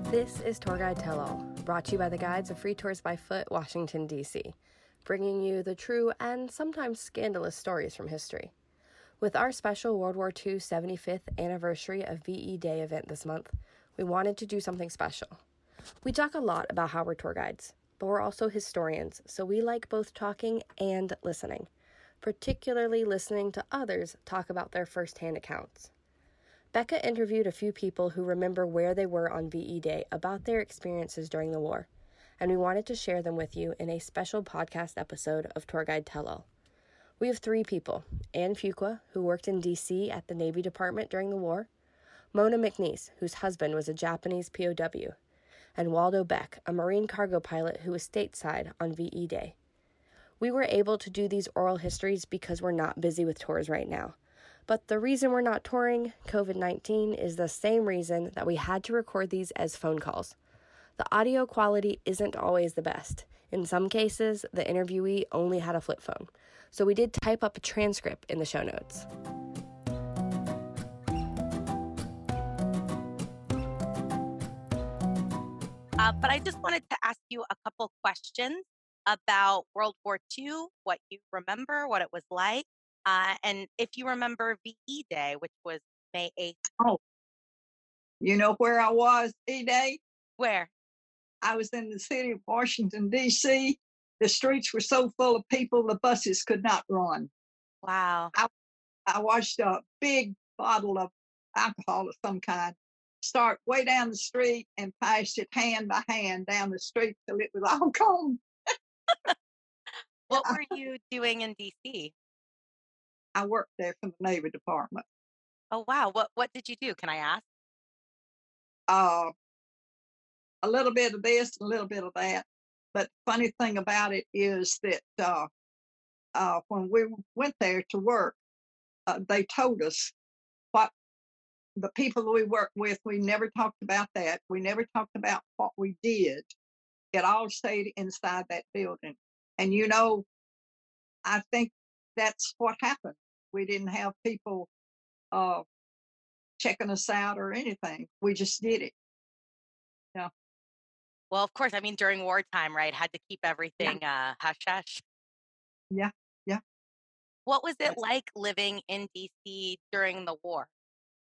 This is Tour Guide Tell All, brought to you by the Guides of Free Tours by Foot, Washington, D.C., bringing you the true and sometimes scandalous stories from history. With our special World War II 75th anniversary of VE Day event this month, we wanted to do something special. We talk a lot about how we're tour guides, but we're also historians, so we like both talking and listening, particularly listening to others talk about their first-hand accounts. Becca interviewed a few people who remember where they were on VE Day about their experiences during the war, and we wanted to share them with you in a special podcast episode of Tour Guide Tell All. We have three people: Ann Fuqua, who worked in D.C. at the Navy Department during the war, Mona McNeese, whose husband was a Japanese POW, and Waldo Beck, a Marine cargo pilot who was stateside on VE Day. We were able to do these oral histories because we're not busy with tours right now. But the reason we're not touring, COVID-19, is the same reason that we had to record these as phone calls. The audio quality isn't always the best. In some cases, the interviewee only had a flip phone. So we did type up a transcript in the show notes. But I just wanted to ask you a couple questions about World War II, what you remember, what it was like, and if you remember VE Day, which was May 8th. Oh, you know where I was E-Day? Where? I was in the city of Washington, D.C. The streets were so full of people, the buses could not run. Wow. I watched a big bottle of alcohol of some kind start way down the street and passed it hand by hand down the street till it was all gone. What were you doing in D.C.? I worked there for the Navy Department. Oh, wow. What did you do? Can I ask? A little bit of this, a little bit of that. But the funny thing about it is that when we went there to work, they told us what the people we worked with, we never talked about that. We never talked about what we did. It all stayed inside that building. And, you know, I think that's what happened. We didn't have people checking us out or anything. We just did it. Yeah. Well, of course. I mean, during wartime, right? Had to keep everything hush-hush. Yeah. Yeah. What was it like living in D.C. during the war?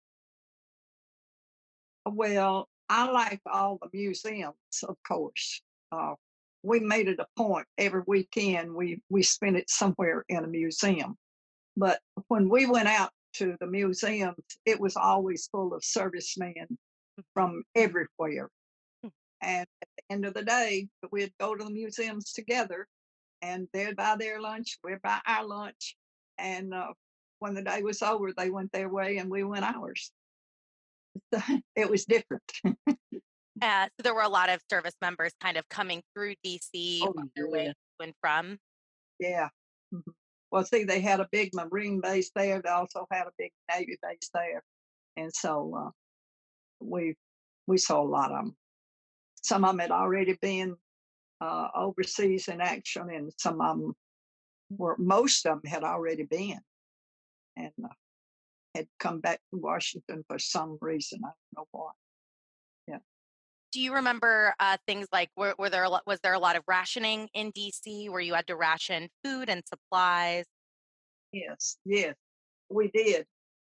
Well, I like all the museums, of course. We made it a point every weekend we spent it somewhere in a museum. But when we went out to the museums, it was always full of servicemen from everywhere. And at the end of the day, we'd go to the museums together, and they'd buy their lunch, we'd buy our lunch. And when the day was over, they went their way and we went ours. It was different. So there were a lot of service members kind of coming through DC on their way to and from. Yeah. Mhm. Well, see, they had a big Marine base there. They also had a big Navy base there, and so we saw a lot of them. Some of them had already been overseas in action, and some of them most of them had already been, and had come back to Washington for some reason. I don't know why. Yeah. Do you remember things like were there was there a lot of rationing in DC where you had to ration food and supplies? Yes. Yes. We did.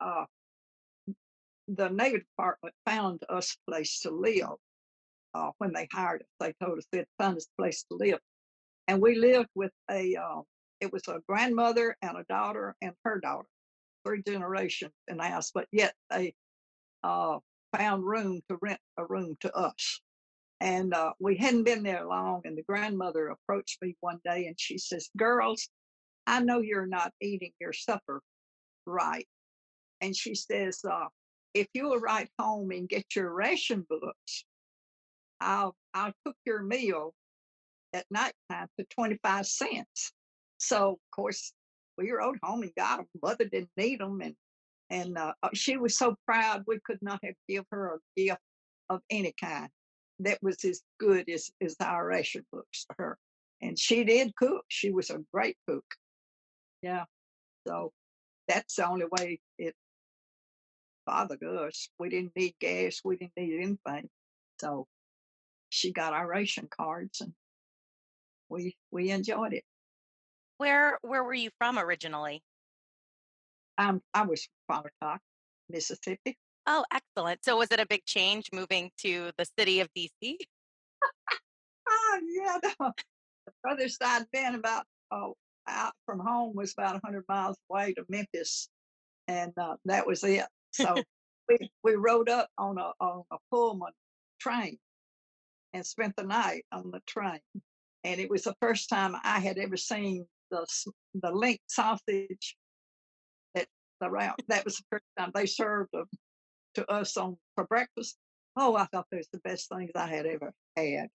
The Navy Department found us a place to live when they hired us. They told us they'd found us a place to live, and we lived with it was a grandmother and a daughter and her daughter, three generations in the house. But yet they found room to rent a room to us. And we hadn't been there long, and the grandmother approached me one day and she says, "Girls, I know you're not eating your supper right." And she says, "If you will write home and get your ration books, I'll cook your meal at nighttime for 25 cents." So, of course, we wrote home and got them. Mother didn't need them. And she was so proud we could not have given her a gift of any kind that was as good as our ration books for her. And she did cook. She was a great cook. Yeah. So that's the only way it bothered us. We didn't need gas. We didn't need anything. So she got our ration cards, and we enjoyed it. Where were you from originally? I was from Pontotoc, Mississippi. Oh, excellent. So was it a big change moving to the city of DC? Oh yeah, the furthest I'd been about out from home was about 100 miles away to Memphis, and that was it. So we rode up on a Pullman train and spent the night on the train. And it was the first time I had ever seen the link sausage that that was the first time they served them to us on for breakfast. Oh, I thought they was the best things I had ever had.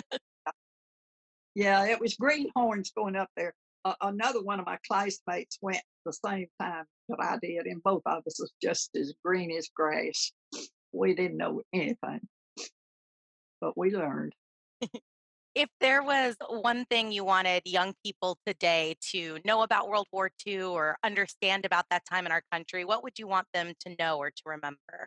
Yeah, it was greenhorns going up there. Another one of my classmates went the same time that I did, and both of us was just as green as grass. We didn't know anything, but we learned. If there was one thing you wanted young people today to know about World War II or understand about that time in our country, what would you want them to know or to remember?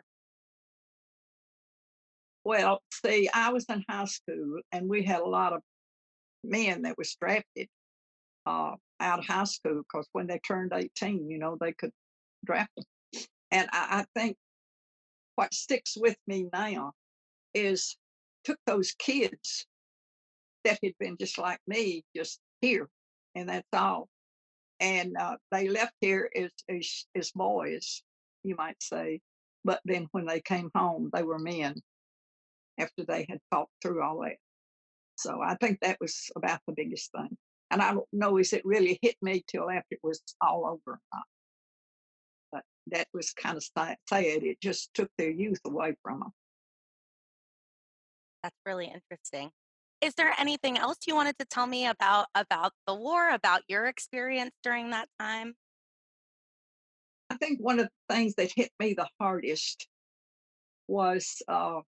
Well, see, I was in high school, and we had a lot of men that was drafted out of high school because when they turned 18, they could draft them. And I think what sticks with me now is took those kids that had been just like me, just here, and that's all. And they left here as boys, you might say, but then when they came home, they were men after they had fought through all that. So I think that was about the biggest thing. And I don't know is it really hit me till after it was all over or not. But that was kind of sad. It just took their youth away from them. That's really interesting. Is there anything else you wanted to tell me about the war, about your experience during that time? I think one of the things that hit me the hardest was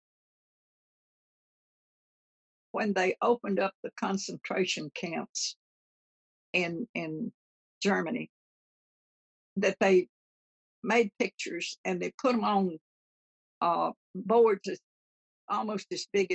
when they opened up the concentration camps in Germany, that they made pictures and they put them on boards almost as big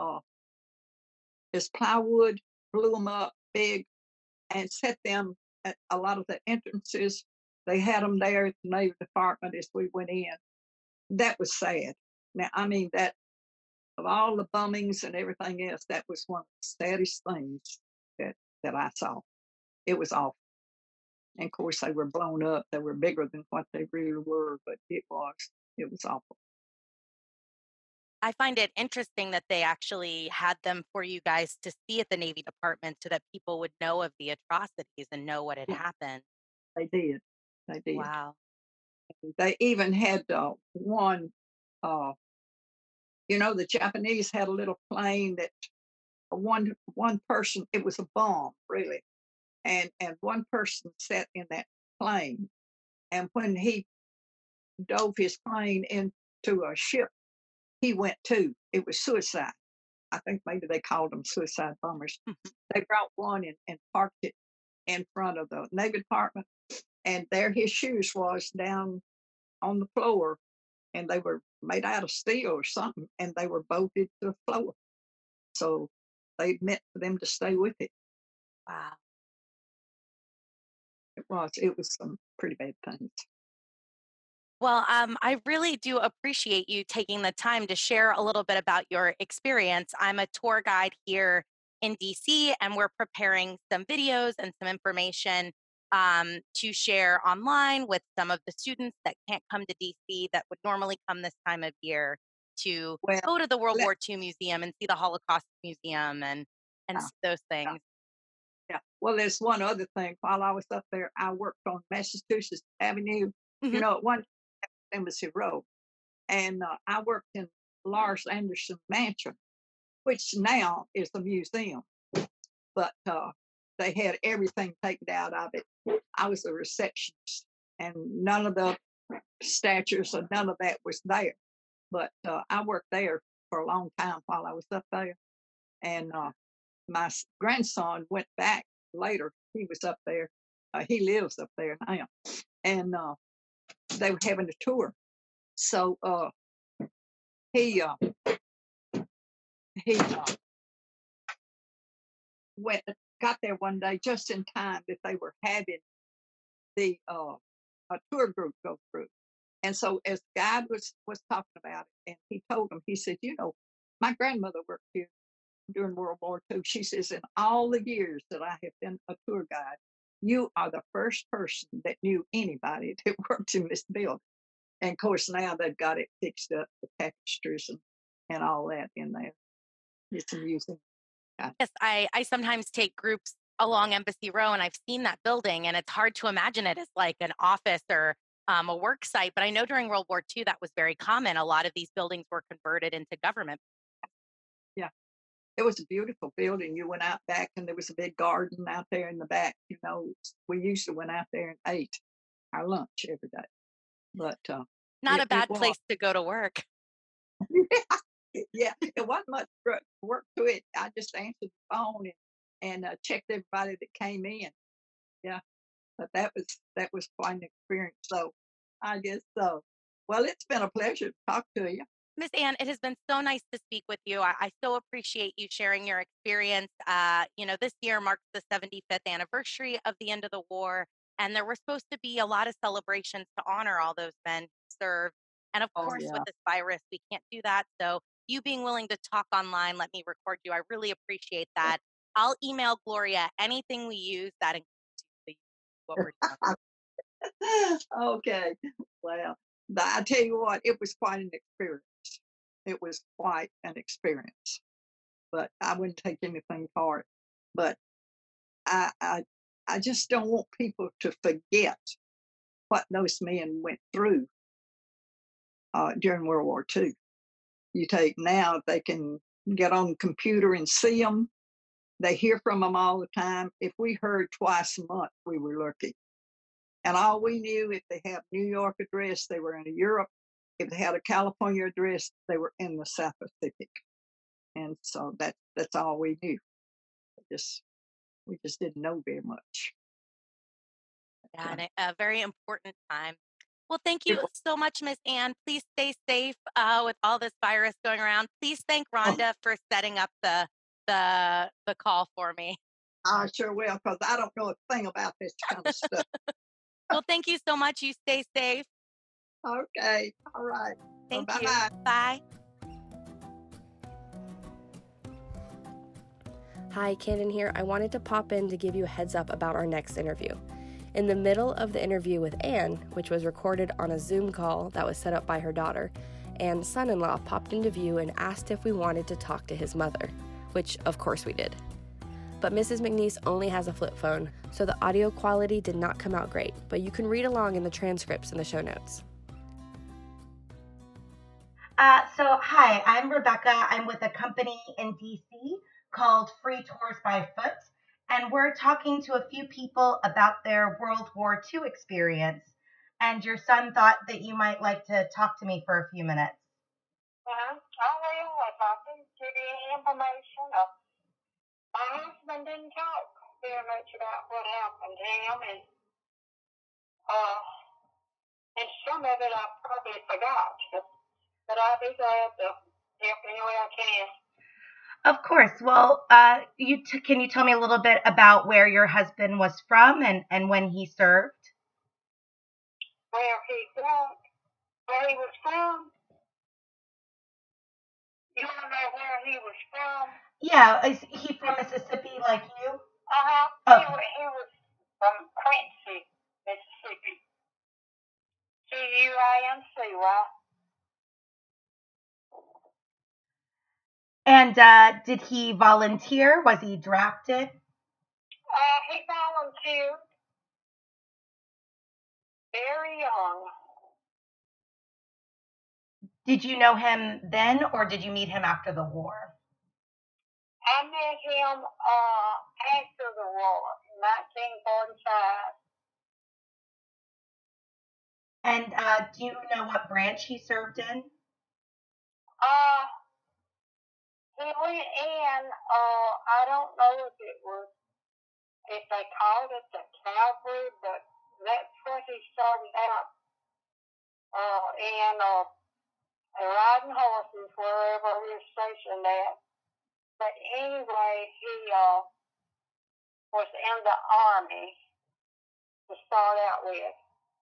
as plywood, blew them up big, and set them at a lot of the entrances. They had them there at the Navy Department as we went in. That was sad. Now, I mean, that of all the bombings and everything else, that was one of the saddest things that I saw. It was awful. And of course, they were blown up. They were bigger than what they really were, but it was awful. I find it interesting that they actually had them for you guys to see at the Navy Department so that people would know of the atrocities and know what had Yeah, happened. they did. They did. Wow. They even had one. Uh, the Japanese had a little plane that one person. It was a bomb, really, and one person sat in that plane. And when he dove his plane into a ship, he went too. It was suicide. I think maybe they called them suicide bombers. They brought one and parked it in front of the Navy Department, and there his shoes was down on the floor, and they were made out of steel or something, and they were bolted to the floor. So they meant for them to stay with it. Wow. It was some pretty bad things. Well, I really do appreciate you taking the time to share a little bit about your experience. I'm a tour guide here in DC, and we're preparing some videos and some information to share online with some of the students that can't come to DC that would normally come this time of year to Well, go to the World let, War II Museum and see the Holocaust Museum and yeah, see those yeah, things. yeah. Well, there's one other thing. While I was up there, I worked on Massachusetts Avenue. Hmm. At one Embassy Road, and I worked in Lars Anderson Mansion, which now is a museum, but they had everything taken out of it. I was a receptionist, and none of the statues and none of that was there. But I worked there for a long time while I was up there, and my grandson went back later. He was up there. He lives up there now, and they were having a tour. So he he went got there one day just in time that they were having the a tour group go through. And so as the guide was talking about it, and he told him, he said, my grandmother worked here during World War II. She says, in all the years that I have been a tour guide, you are the first person that knew anybody that worked in this building. And of course, now they've got it fixed up, the tapestries and all that in there. It's amusing. Yes, I sometimes take groups along Embassy Row, and I've seen that building, and it's hard to imagine it as like an office or a work site. But I know during World War II that was very common. A lot of these buildings were converted into government. Yeah, it was a beautiful building. You went out back, and there was a big garden out there in the back. We usually went out there and ate our lunch every day. But Not a bad was. place to go to work. Yeah, it wasn't much work to it. I just answered the phone and checked everybody that came in. Yeah, but that was quite an experience. So I guess so. Well, it's been a pleasure to talk to you. Miss Ann, it has been so nice to speak with you. I so appreciate you sharing your experience. This year marks the 75th anniversary of the end of the war, and there were supposed to be a lot of celebrations to honor all those men who served. And of course, with this virus, we can't do that. So you being willing to talk online, let me record you. I really appreciate that. I'll email Gloria anything we use that includes what we're doing. Okay. Well, I tell you what, it was quite an experience. It was quite an experience, but I wouldn't take anything for it. But I just don't want people to forget what those men went through during World War II. You take now, they can get on the computer and see them. They hear from them all the time. If we heard twice a month, we were lucky. And all we knew, if they had a New York address, they were in Europe. If they had a California address, they were in the South Pacific. And so that's all we knew. We just didn't know very much. Yeah, and a very important time. Well, thank you so much, Miss Ann. Please stay safe with all this virus going around. Please thank Rhonda for setting up the call for me. I sure will, because I don't know a thing about this kind of stuff. Well, thank you so much. You stay safe. Okay. All right. Thank you. Bye. Bye. Hi, Cannon here. I wanted to pop in to give you a heads up about our next interview. In the middle of the interview with Ann, which was recorded on a Zoom call that was set up by her daughter, Ann's son-in-law popped into view and asked if we wanted to talk to his mother, which of course we did. But Mrs. McNeese only has a flip phone, so the audio quality did not come out great, but you can read along in the transcripts in the show notes. Hi, I'm Rebecca. I'm with a company in DC called Free Tours by Foot, and we're talking to a few people about their World War II experience. And your son thought that you might like to talk to me for a few minutes. I will. If I can give you any information. My husband didn't talk very much about what happened to him, and some of it I probably forgot. But I'll be glad to help any way I can. Of course. Well, can you tell me a little bit about where your husband was from and when he served? Where he was from? You want to know where he was from? Yeah, is he from Mississippi like you? Uh-huh. He was from Quincy, Mississippi. Quincy, right? And did he volunteer? Was he drafted? He volunteered very young. Did you know him then, or did you meet him after the war? I met him after the war, 1945. And do you know what branch he served in? He went in, I don't know if they called it the cavalry, but that's what he started out in, riding horses wherever he was stationed at. But anyway, he was in the Army to start out with.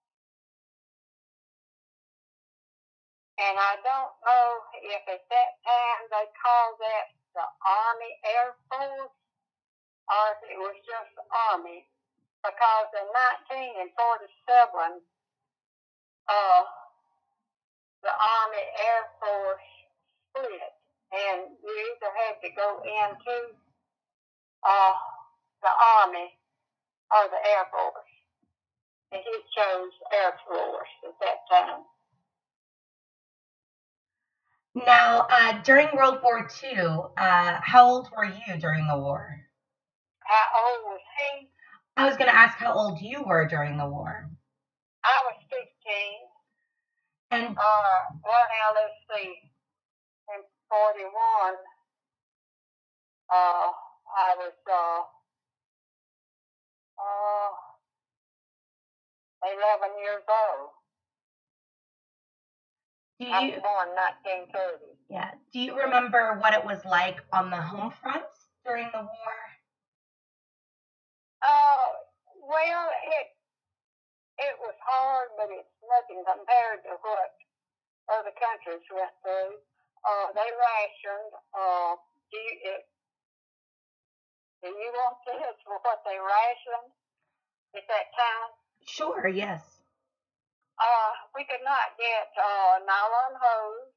And I don't know if at that time they called that the Army Air Force or if it was just Army. Because in 1947, the Army Air Force split. And you either had to go into the Army or the Air Force. And he chose Air Force at that time. Now, during World War II, how old were you during the war? How old was he? I was going to ask how old you were during the war. I was 15. And well, now let's see. In 41, I was 11 years old. I was born in 1930. Yeah. Do you remember what it was like on the home front during the war? Well, it was hard, but it's nothing compared to what other countries went through. They rationed. Do you want to hear what they rationed at that time? Sure, yes. We could not get nylon hose,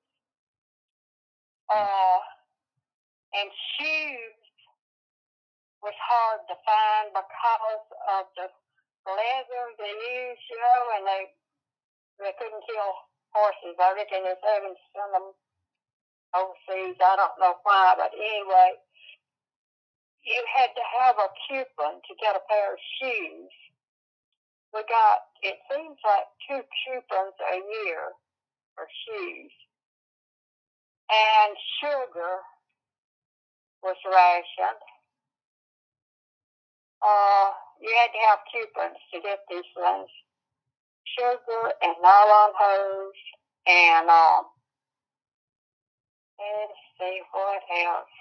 and shoes was hard to find because of the leather they used, and they couldn't kill horses. I reckon it's having to send them overseas. I don't know why, but anyway, you had to have a coupon to get a pair of shoes. We got, it seems like 2 coupons a year for shoes. And sugar was rationed. You had to have coupons to get these things. Sugar and nylon hose and let's see what else.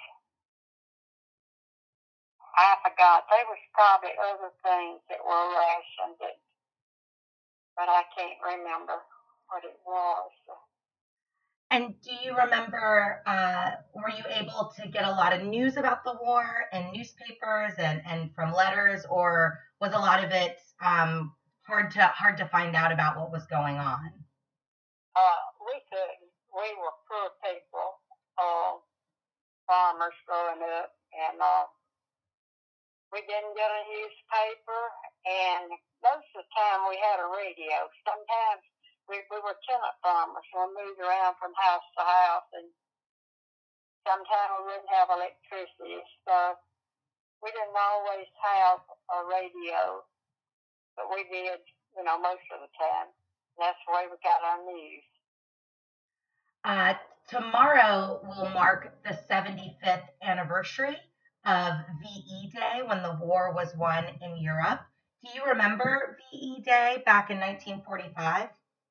I forgot. There was probably other things that were rationed, but I can't remember what it was. And do you remember, were you able to get a lot of news about the war in newspapers and from letters, or was a lot of it hard to find out about what was going on? We couldn't. We were poor people, farmers growing up, and we didn't get a newspaper, and most of the time we had a radio. Sometimes we were tenant farmers. We moved around from house to house, and sometimes we wouldn't have electricity, so we didn't always have a radio, but we did, most of the time. That's the way we got our news. Tomorrow will mark the 75th anniversary of VE Day, when the war was won in Europe. Do you remember VE Day back in 1945?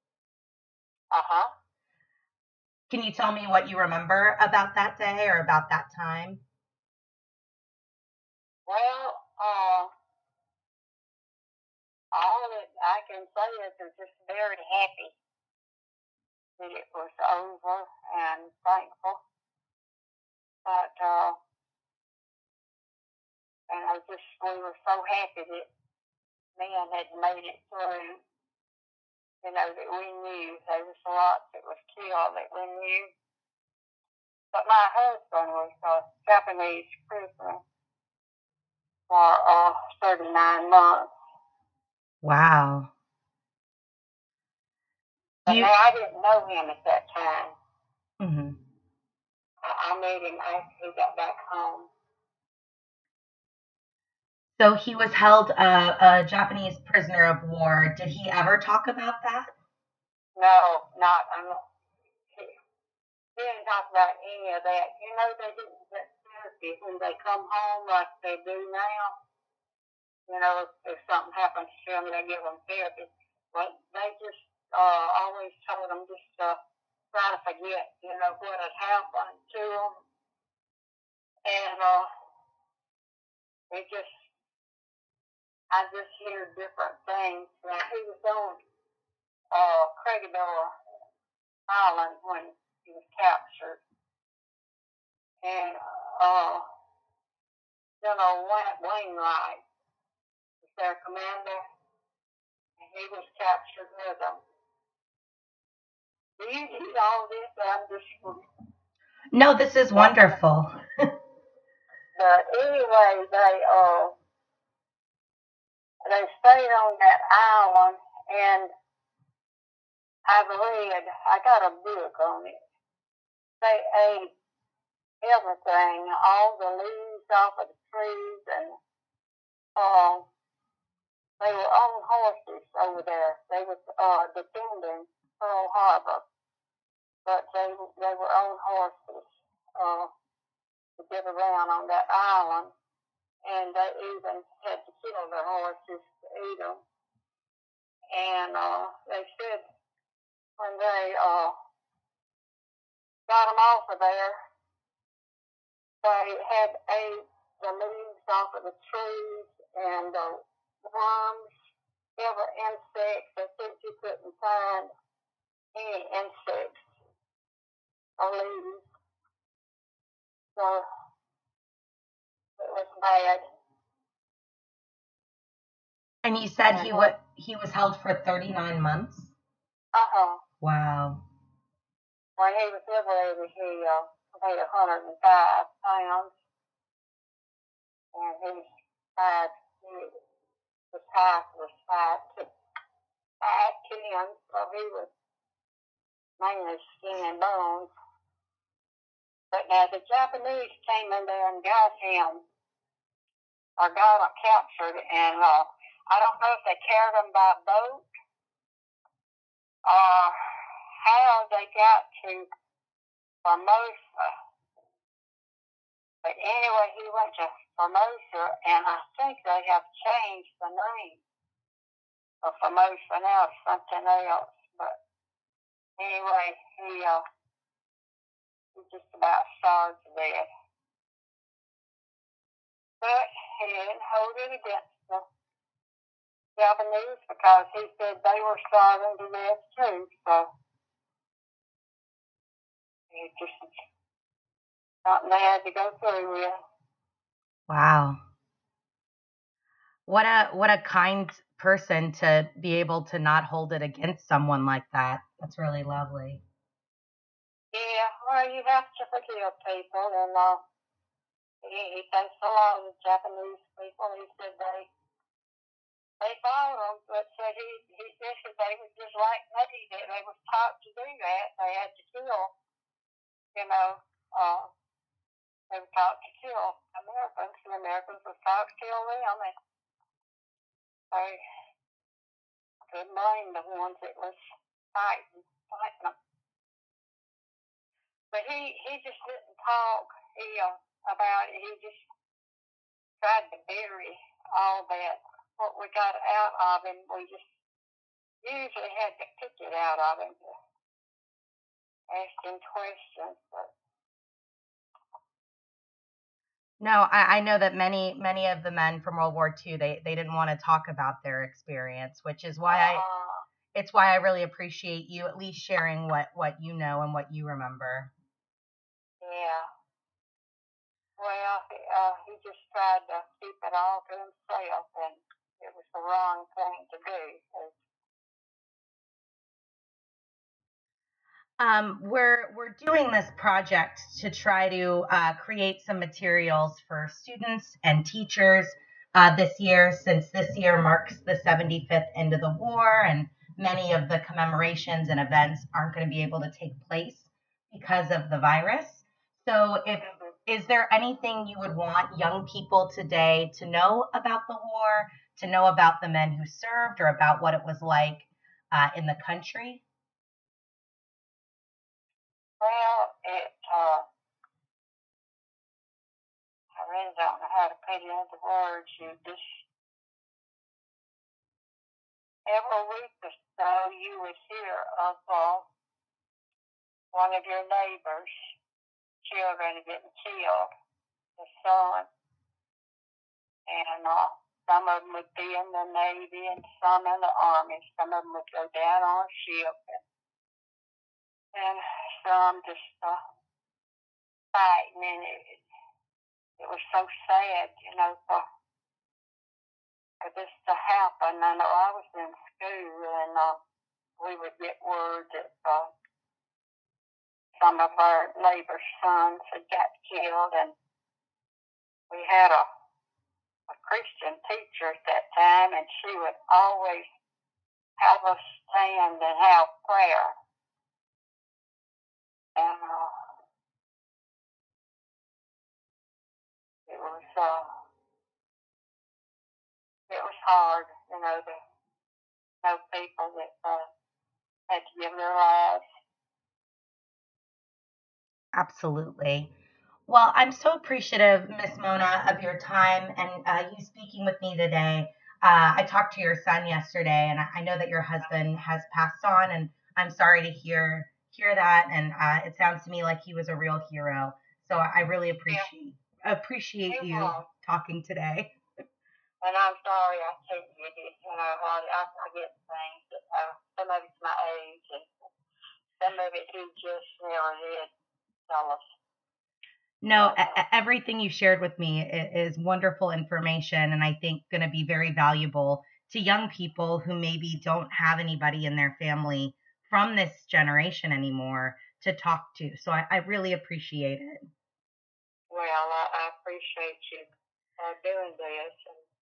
Can you tell me what you remember about that day or about that time? Well, all that I can say is I'm just very happy that it was over and thankful. But, and we were so happy that men had made it through, that we knew there was a lot that was killed that we knew. But my husband was a Japanese prisoner for 39 months. Wow. I didn't know him at that time. Mm-hmm. I met him after he got back home. So he was held a Japanese prisoner of war. Did he ever talk about that? No, he didn't talk about any of that. They didn't get therapy when they come home like they do now. If something happens to them, they give them therapy. But they just always told them just to try to forget, what had happened to them. And it just, I just hear different things. Now, he was on Craigador Island when he was captured. And General Wainwright was their commander, and he was captured with them. Do you need all this? I'm just, No, this is wonderful. but anyway, they stayed on that island, and I got a book on it. They ate everything, all the leaves off of the trees, and they were on horses over there. They were defending Pearl Harbor, but they were on horses to get around on that island, and they even had to kill the horses to eat them. And they said when they got them off of there, they had ate the leaves off of the trees and the worms, every insect. They said you couldn't find any insects or leaves. So it was bad. And you said he was held for 39 months? Wow. When he was liberated, he weighed 105 pounds, and his height was 5'10", so he was mainly skin and bones. But now the Japanese came in there and got him, or got him captured, and I don't know if they carried him by boat or how they got to Formosa. But anyway, he went to Formosa, and I think they have changed the name of Formosa now to something else. But anyway, he just about starved to death. But he didn't hold it against the Japanese because he said they were starving to death too. So it just something they had to go through with. Wow. What a kind person to be able to not hold it against someone like that. That's really lovely. Yeah, well, you have to forgive people, and he thanks a lot of the Japanese people. He said they followed him, but said he said that they were just like me, that they were taught to do that. They had to kill, they were taught to kill Americans, and Americans were taught to kill them, and they couldn't blame the ones that was fighting them. But he just didn't talk about it. He just tried to bury all that, what we got out of him. We just usually had to pick it out of him to ask him questions. But No, I know that many of the men from World War II, they didn't want to talk about their experience, which is why it's why I really appreciate you at least sharing what you know and what you remember. yeah. Well, he just tried to keep it all to himself, and it was the wrong thing to do. We're doing this project to try to create some materials for students and teachers this year, since this year marks the 75th end of the war, and many of the commemorations and events aren't going to be able to take place because of the virus. So is there anything you would want young people today to know about the war, to know about the men who served, or about what it was like in the country? Well, I really don't know how to put it into words. You just, every week or so, you would hear of one of your neighbors' children getting killed the son. And some of them would be in the Navy and some in the Army. Some of them would go down on a ship, and some just fighting. And it was so sad, for this to happen. I know I was in school, and we would get word that some of our neighbors' sons had got killed, and we had a Christian teacher at that time, and she would always have us stand and have prayer. And it was hard, to know people that had to give their lives. Absolutely. Well, I'm so appreciative, Miss Mona, of your time and you speaking with me today. I talked to your son yesterday, and I know that your husband has passed on, and I'm sorry to hear that. And it sounds to me like he was a real hero. So I really appreciate He you was. talking today. And I'm sorry I told you this, I forget things. Some of it's my age, and some of it he just never did tell us. No, everything you shared with me is wonderful information, and I think going to be very valuable to young people who maybe don't have anybody in their family from this generation anymore to talk to. So I really appreciate it. Well, I appreciate you doing this.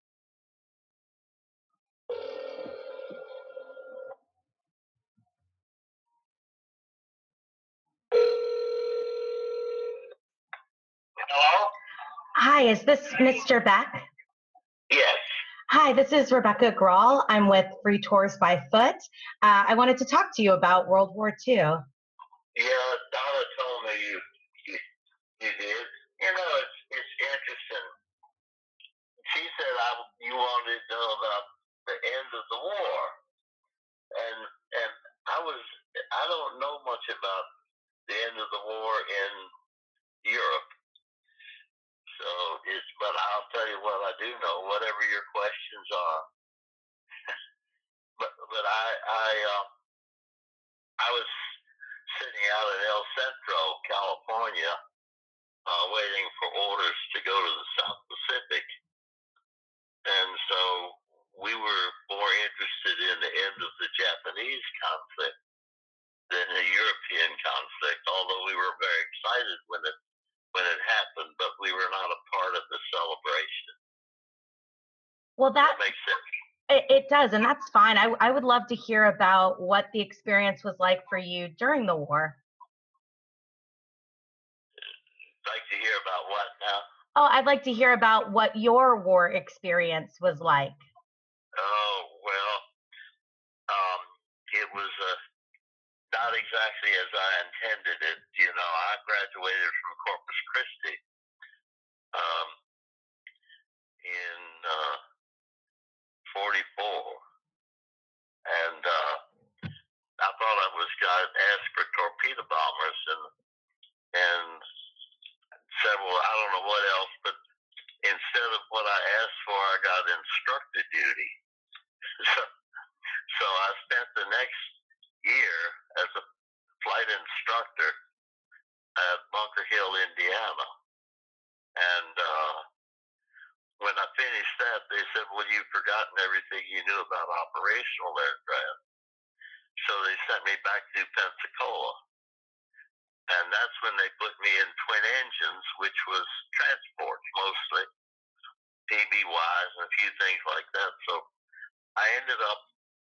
Hello? Hi, is this Mr. Beck? Yes. Hi, this is Rebecca Grawl. I'm with Free Tours by Foot. I wanted to talk to you about World War II. Yeah, Donna told me you did. It's interesting. She said you wanted to know about the end of the war, and I don't know much about the end of the war in Europe. So but I'll tell you what I do know. Whatever your questions are, but I was sitting out in El Centro, California, waiting for orders to go to the South Pacific, and so we were more interested in the end of the Japanese conflict than the European conflict. Although we were very excited when it happened, but we were not a part of the celebration. Well, that makes sense. It does, and that's fine. I would love to hear about what the experience was like for you during the war. Like to hear about what now? Oh, I'd like to hear about what your war experience was like. Oh, well, it was not exactly as I intended it. I graduated from Corpus Christi in 44, and I thought I was going to ask for torpedo bombers and several, I don't know what else, but instead of what I asked for, I got instructor duty. So I spent the next year as a flight instructor at Bunker Hill, Indiana. And when I finished that, they said, well, you've forgotten everything you knew about operational aircraft. So they sent me back to Pensacola. And that's when they put me in twin engines, which was transports mostly, PBYs and a few things like that. So I ended up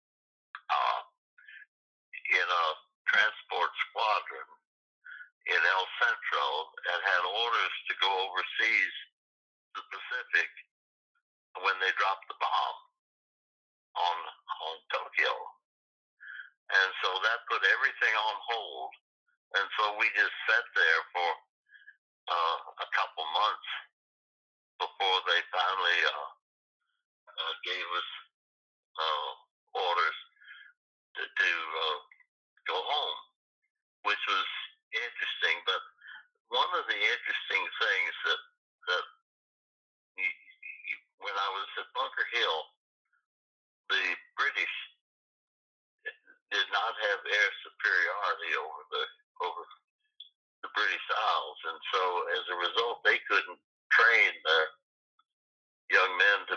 in a transport squadron in El Centro and had orders to go overseas to the Pacific when they dropped the bomb on Tokyo. And so that put everything on hold. And so we just sat there for a couple months before they finally gave us orders to go home, which was interesting. But one of the interesting things that not have air superiority over the British Isles, and so as a result, they couldn't train their young men to.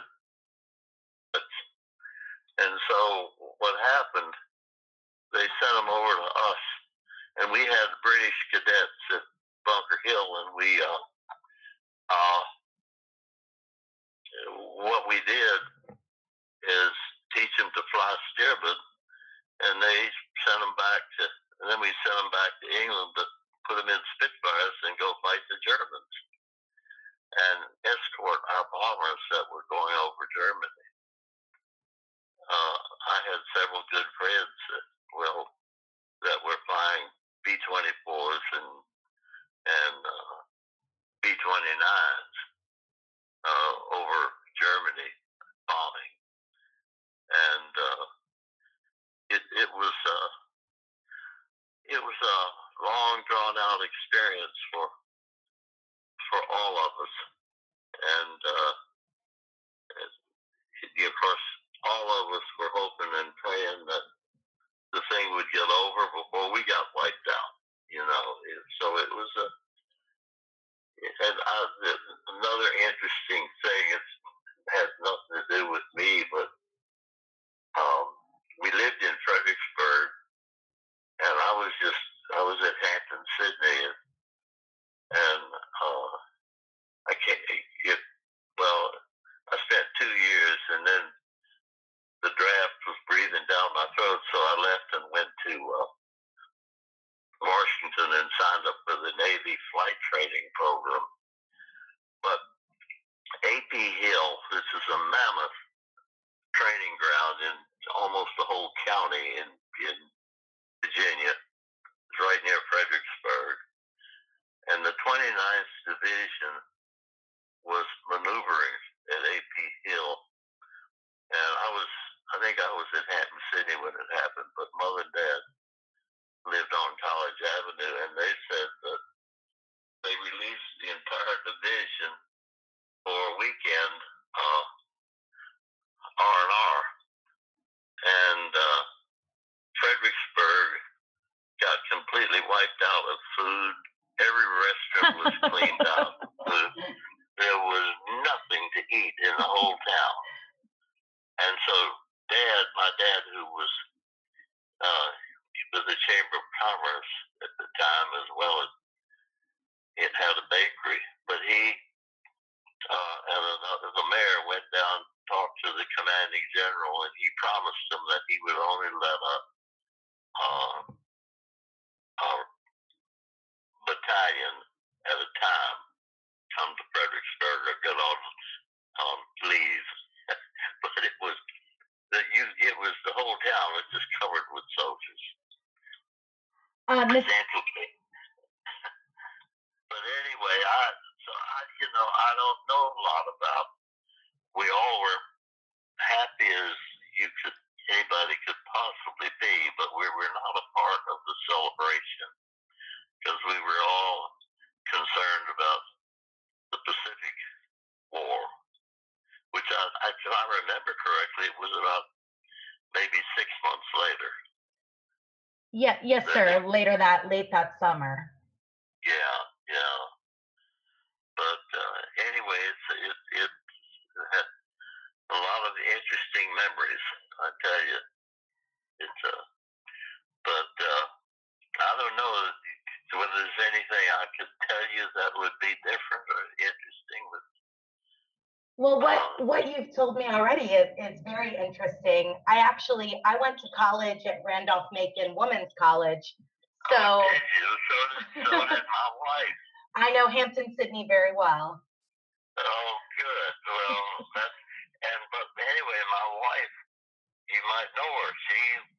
And so what happened? They sent them over to us, and we had British cadets at Bunker Hill, and what we did is teach them to fly steerbird, and they sent them back and then we sent them back to England to put them in Spitfires and go fight the Germans and escort our bombers that were going over Germany. I had several good friends that were flying B-24s and B-29s over Germany bombing, and it was a long drawn out experience for all of us, and of course all of us were hoping and praying that the thing would get over before we got wiped out, so it was another interesting thing. It has nothing to do with me, but we lived in Fredericksburg, and I was at Hampton, Sydney, and I can't. I spent 2 years, and then the draft was breathing down my throat, so I left and went to Washington and signed up for the Navy flight training program. But AP Hill, this is a mammoth training ground in almost the whole county in Virginia. It's right near Fredericksburg. And the 29th Division was maneuvering at AP Hill. And I think I was at Hampton, Sydney when it happened, but Mother and Dad lived on College Avenue, and they said that they released the entire division for a weekend R&R, and Fredericksburg got completely wiped out of food. Every restaurant was cleaned out. There was nothing to eat in the whole town. And so my dad, who was with the Chamber of Commerce at the time, as well as it had a bakery, but he and the mayor went down, talked to the commanding general, and he promised him that he would only let a battalion at a time come to Fredericksburg or get on leave. But it was the whole town was just covered with soldiers. Essentially. But anyway, I don't know a lot about. We all were happy as anybody could possibly be, but we were not a part of the celebration because we were all concerned about the Pacific War, which if I remember correctly, it was about maybe 6 months later. Yeah, yes, sir. Late that summer. Yeah. But anyway, it had a lot of interesting memories. I tell you, but I don't know whether there's anything I could tell you that would be different or interesting. But well, what you've told me already is very interesting. I went to college at Randolph-Macon Women's College. So did my wife. I know Hampton, Sydney very well. Oh, good. Well, but anyway, my wife, you might know her. She,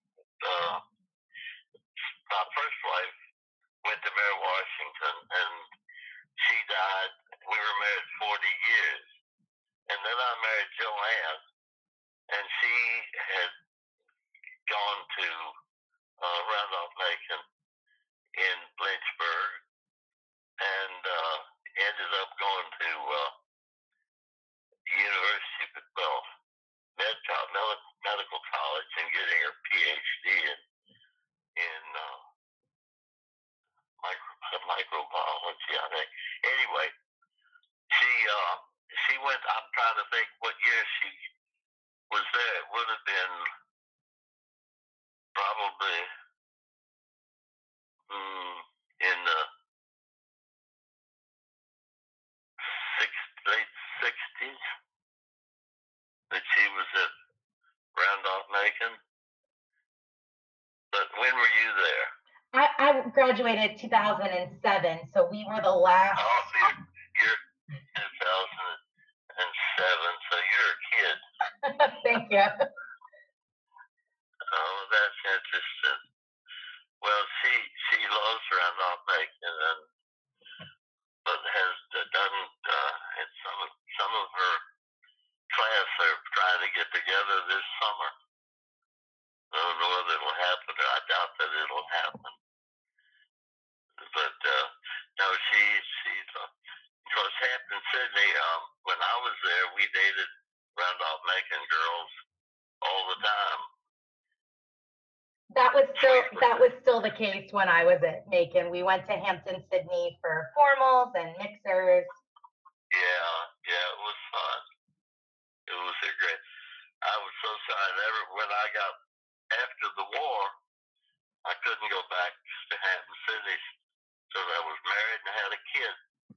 my first wife, went to Mary Washington, and she died. We were married 40 years, and then I married Joanne, and she had gone to Randolph-Macon in Lynchburg, and ended up going to University, medical college, and getting her PhD I think. Anyway, she went. I'm trying to think what year she was there. It would have been probably in the late '60s that she was at Randolph-Macon. But when were you there? I graduated 2007, so we were the last. Oh, you're 2007, so you're a kid. Thank you. Oh, that's interesting. Well, she loves Randolph-Macon, but has done and some of her class are trying to get together this summer. I don't know whether it'll happen, or I doubt that it'll happen. But no, she's of course Hampton Sydney. When I was there, we dated Randolph-Macon girls all the time. That was still the case when I was at Macon. We went to Hampton Sydney for formals and mixers. Yeah, it was fun. It was a great. I was so sorry. When I got after the war, I couldn't go back to Hampton Sydney because I was married and had a kid.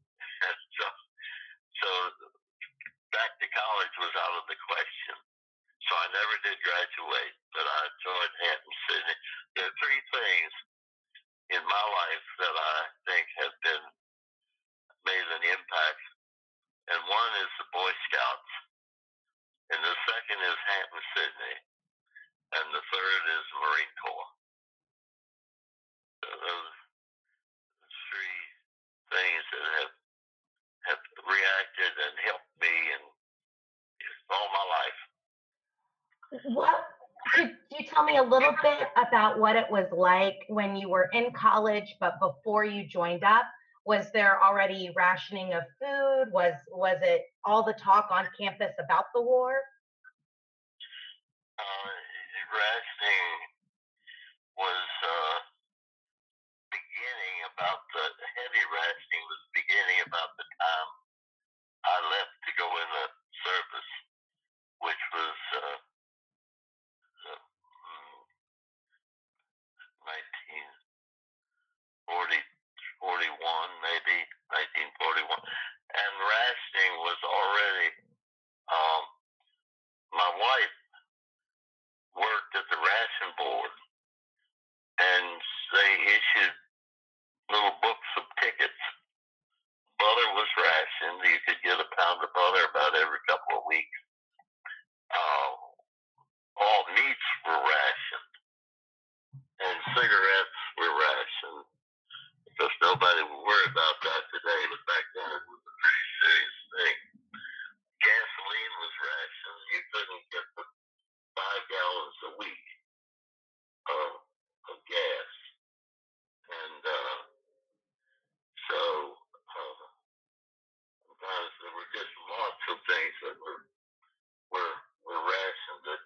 so back to college was out of the question. So I never did graduate, but I enjoyed Hampton Sydney. There are three things in my life that I think have made an impact. And one is the Boy Scouts. And the second is Hampton Sydney. And the third is the Marine Corps. So those three things that have reacted and helped me and all my life. What could you tell me a little bit about what it was like when you were in college, but before you joined up? Was there already rationing of food? Was it all the talk on campus about the war? Rationing was beginning about the heavy rationing was beginning about the time I left to go in the service, which was 1941, maybe 1941, and rationing was already. My wife worked at the ration board, and they issued little books of tickets. Butter was rationed. You could get a pound of butter about every couple of weeks. All meats were rationed, and cigarettes were rationed, because nobody would worry about that today, but back then it was a pretty serious thing. Gasoline was rationed. You couldn't get 5 gallons a week of gas. And so sometimes there were just lots of things that were rationed that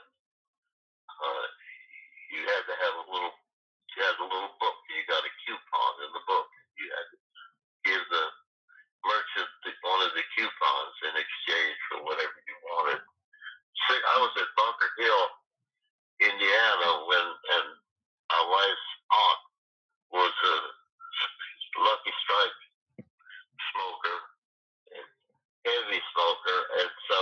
you had to have a little book. You got a coupon in the book. You had to give the merchant one of the coupons in exchange for whatever you wanted. I was at Bunker Hill, Indiana, and my wife's aunt was a Lucky Strike smoker, heavy smoker, and so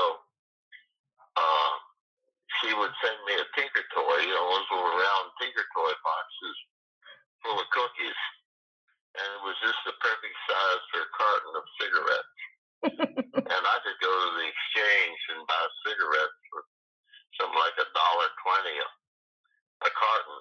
she would send me a Tinker Toy, those little round Tinker Toy boxes full of cookies, and it was just the perfect size for a carton of cigarettes. And I could go to the exchange and buy cigarettes for something like $1.20 a carton.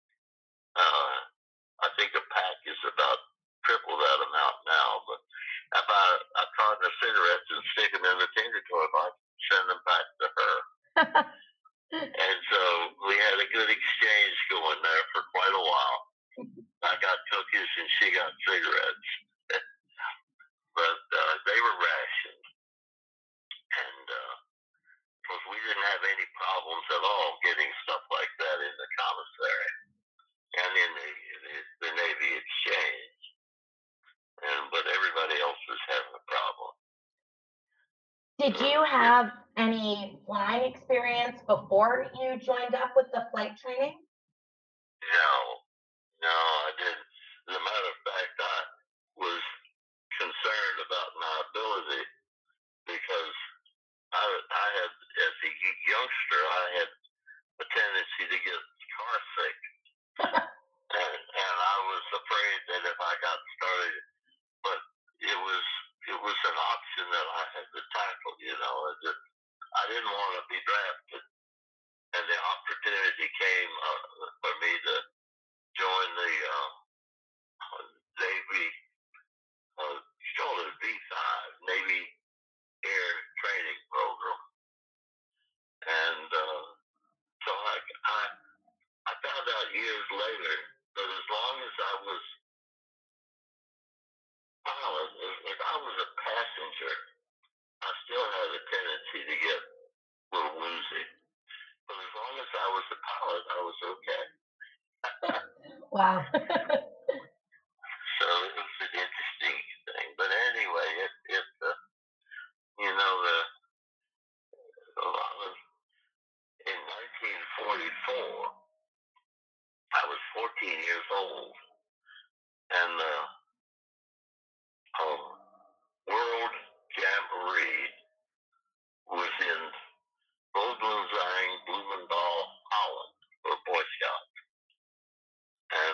I think a pack is about triple that amount now, but I buy a carton of cigarettes and stick them in the Tinker Toy box and send them back to her. And so we had a good exchange going there for quite a while. I got cookies and she got cigarettes. But they were rationed. And because we didn't have any problems at all getting stuff like that in the commissary and in the Navy Exchange. But Did you have any flying experience before you joined up with the flight training? No, I didn't. As a matter of fact, I was concerned about my ability because I had, as a youngster, I had a tendency to get car sick, and I was afraid that if I got started, but it was an option that I had to tackle. I didn't want to be drafted, and the opportunity came for me to join the Navy, it's called a V5, Navy Air Training Program, and so I found out years later that as long as I was pilot, if I was a passenger, I still had a tendency to get a little woozy. But as long as I was a pilot, I was okay. Wow. So it was an interesting thing. But anyway, you know, in 1944, I was 14 years old, and the World Jamboree was in Vogelenzang, Bloemendaal, Holland, for Boy Scouts. And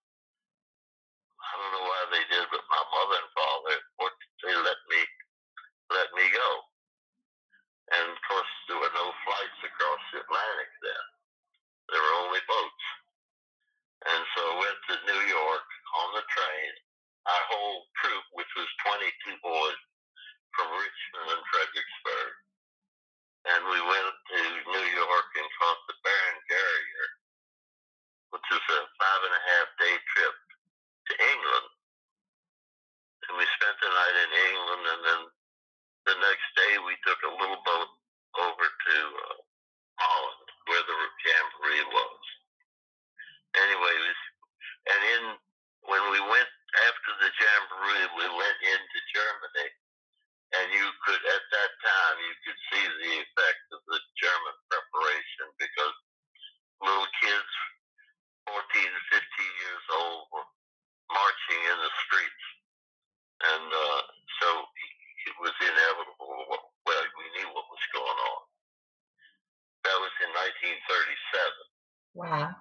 I don't know why they did, but my mother and father, they let me go. And of course, there were no flights across the Atlantic then. There were only boats. And so I went to New York on the train. Our whole troop, which was 22 boys from Richmond and Fredericksburg, and we went to New York and caught the Baron Garrier, which is a 5.5-day trip to England. And we spent the night in England, and then the next day we took a little boat over to Holland, where the Jamboree was. Anyway, when we went after the Jamboree, we went into Germany, and at that time, you could see the effect of the German preparation, because little kids, 14 to 15 years old, were marching in the streets. And so it was inevitable. Well, we knew what was going on. That was in 1937. Wow.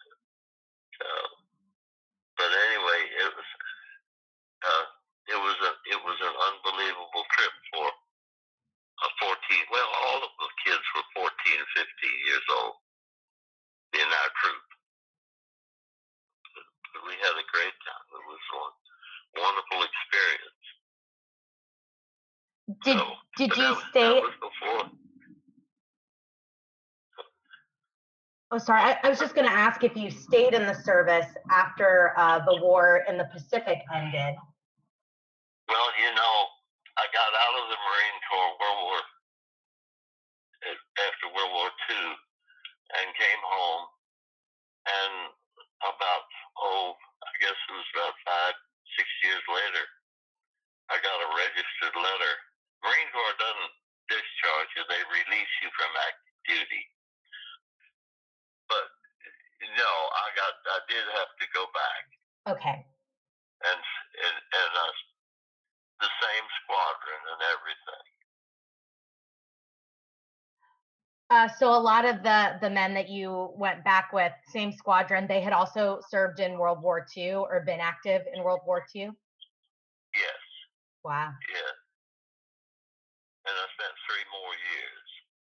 But anyway, it was an unbelievable trip for a 14. Well, all of the kids were 14, 15 years old in our troop. But we had a great time. It was a wonderful experience. Did you stay? That was before. Oh, sorry. I was just going to ask if you stayed in the service after the war in the Pacific ended. Well, I got out of the Marine Corps after World War II and came home, and I guess it was about 5-6 years later, I got a registered letter. Marine Corps doesn't discharge you, they release you from active duty. But no, I did have to go back. Okay. And the same squadron and everything. So a lot of the men that you went back with, same squadron, they had also served in World War II or been active in World War II? Yes. Wow. Yeah. And I spent 3 more years.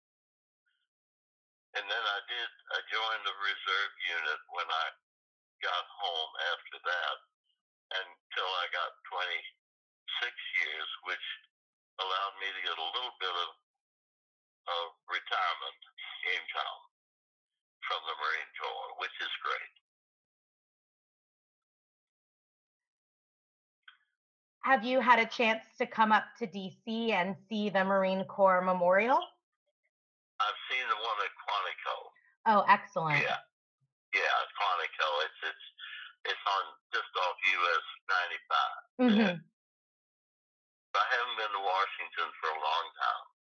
And then I joined the reserve unit when I got home after that, until I got 26 years, which allowed me to get a little bit of retirement income from the Marine Corps, which is great. Have you had a chance to come up to DC and see the Marine Corps Memorial? I've seen the one at Quantico. Oh, excellent. Yeah, Quantico. It's on just off US 95. Mm-hmm. I haven't been to Washington for a long time.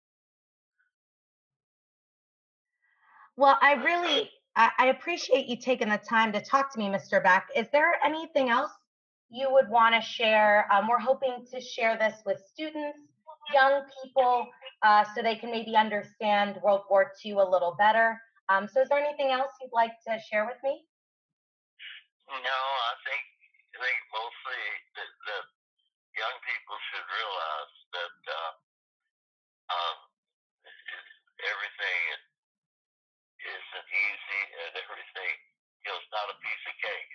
Well, I appreciate you taking the time to talk to me, Mr. Beck. Is there anything else you would want to share? We're hoping to share this with students, young people, so they can maybe understand World War II a little better. So is there anything else you'd like to share with me? No, I think mostly that young people should realize that everything isn't easy, and everything, it's not a piece of cake.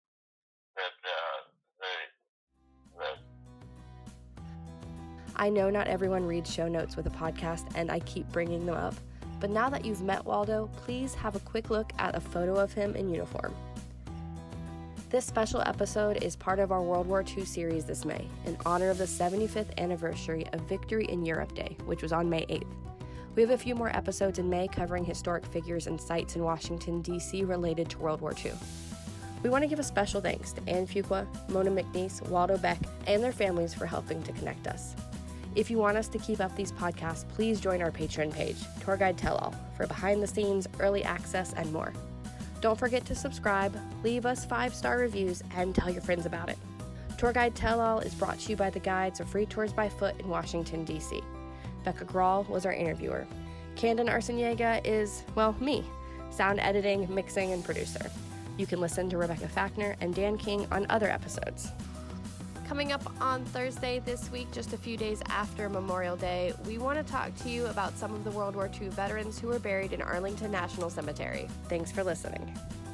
I know not everyone reads show notes with a podcast, and I keep bringing them up, but now that you've met Waldo, please have a quick look at a photo of him in uniform. This special episode is part of our World War II series this May, in honor of the 75th anniversary of Victory in Europe Day, which was on May 8th. We have a few more episodes in May covering historic figures and sites in Washington, D.C. related to World War II. We want to give a special thanks to Ann Fuqua, Mona McNeese, Waldo Beck, and their families for helping to connect us. If you want us to keep up these podcasts, please join our Patreon page, Tour Guide Tell All, for behind the scenes, early access, and more. Don't forget to subscribe, leave us 5-star reviews, and tell your friends about it. Tour Guide Tell All is brought to you by the Guides of Free Tours by Foot in Washington, D.C. Becca Grawl was our interviewer. Camden Arciniega is, well, me, sound editing, mixing, and producer. You can listen to Rebecca Fackner and Dan King on other episodes. Coming up on Thursday this week, just a few days after Memorial Day, we want to talk to you about some of the World War II veterans who were buried in Arlington National Cemetery. Thanks for listening.